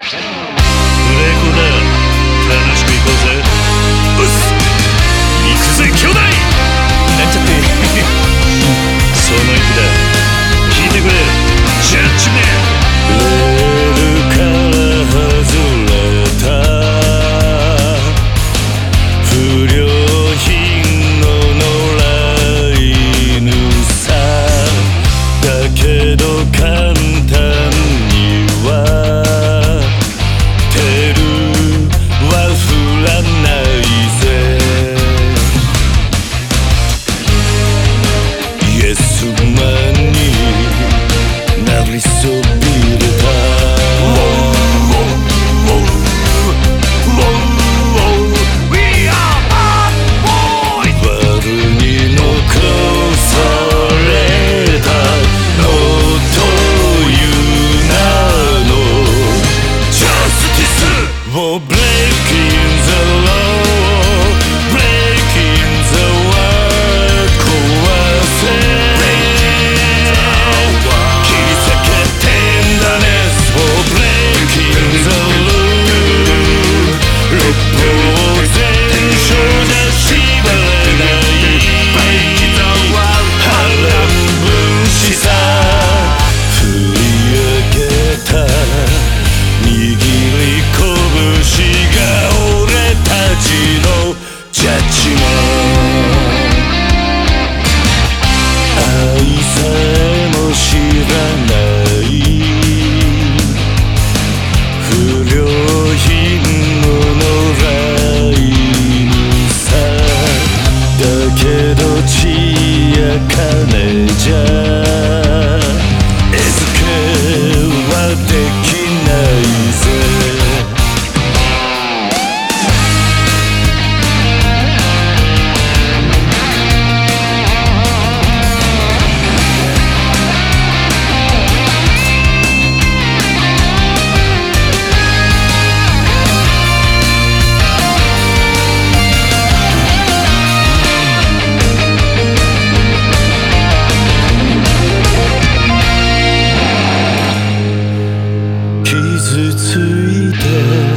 だ、楽しく行こうぜ。うっす、行くぜ兄弟。 なんちゃってその意気だ、聞いてくれジャッジメン。レールから外れた不良品の野良犬さ。だけど簡単にはテルは降らないぜ。イエスマンになりそびれた。悪に残されたのという名のジャスティスをブレイキンザロー、ブレイキンザワー壊せ。切り裂けてんだね。そうブレイキンザロー、六法全書じゃ縛れない波乱分子さ。振り上げた握り拳が俺たちのジャッジメント。愛さえも知らない不良品の野良犬さ。だけど血や金じゃ餌付けはできないぜ。傷ついて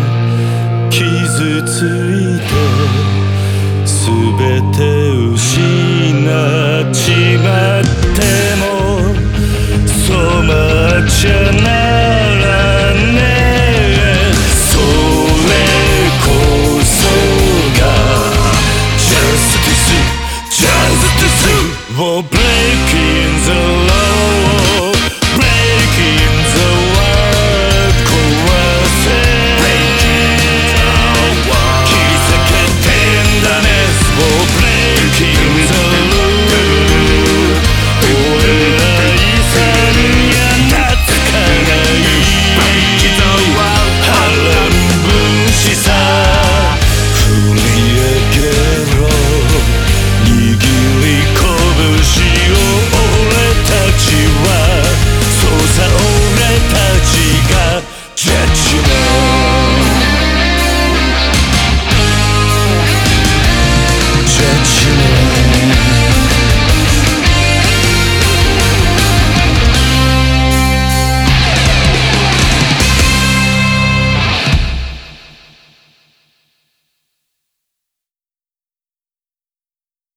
傷ついて全て失っちまっても染まっちゃならねえ。